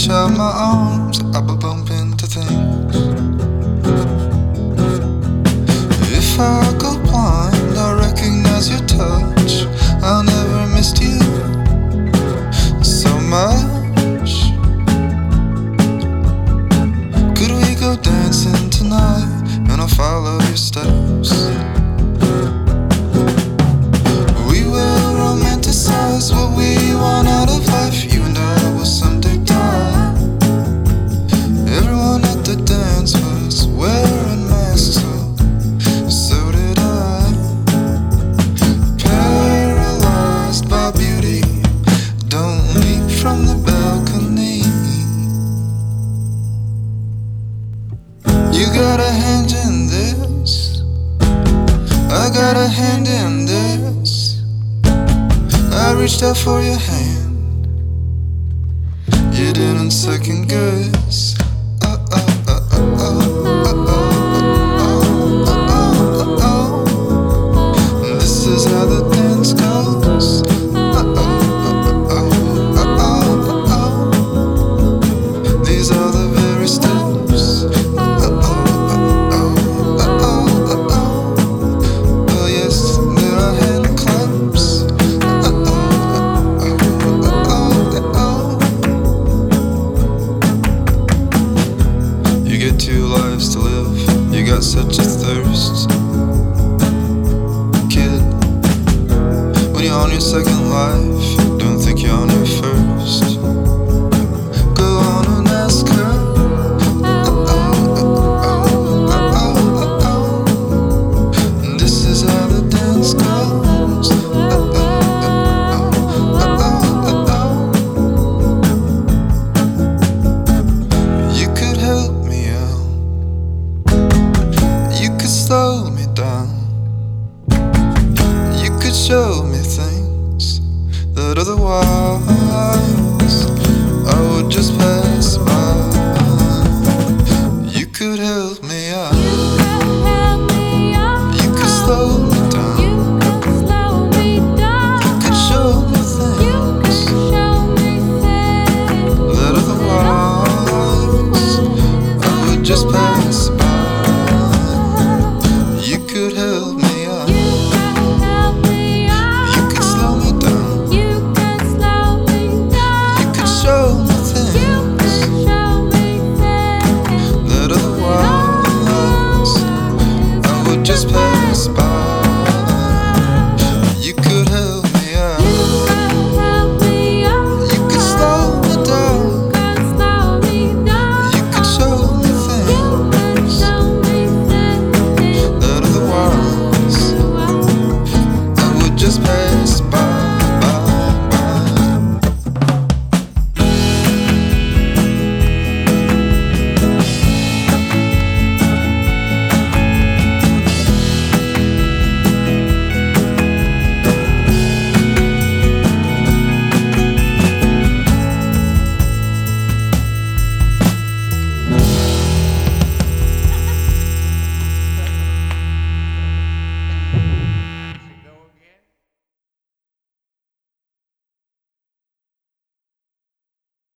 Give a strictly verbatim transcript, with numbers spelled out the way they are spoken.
out my arms, I would bump into things. If I go blind, I recognize your touch. I never missed you so much. Could we go dancing tonight, and I'll follow your steps? We will romanticize what we want out of life. You and I will someday die. Everyone at the dance was wearing masks, so, so did I. Paralyzed by beauty, don't leap from the balcony. You got a hand in this, I got a hand in this. I reached out for your hand, you didn't second guess. Oh, oh, oh, oh, oh, oh, oh, oh, oh, oh. This is how the dance goes. Oh, oh, oh, oh, oh, oh, oh. These are the very steps. Oh, oh, oh, oh, oh, oh, oh. Oh yes, there are hand claps. Oh, oh, oh, oh, oh, oh. You get two lives to live, you got such a thirst. Kid, when you're on your second life, don't think you're on your first. Go on and ask her. Oh, oh, oh, oh, oh, oh, oh. This is how the dance goes. Oh, oh, oh, oh, oh, oh. You could help me out, you could slow me down, you could show me things that otherwise I would just pass by. You could help me out, you could slow me down, you could show me things that otherwise I would just pass by. You could help me out, you could slow me down, you could show me things that otherwise I would just pass by.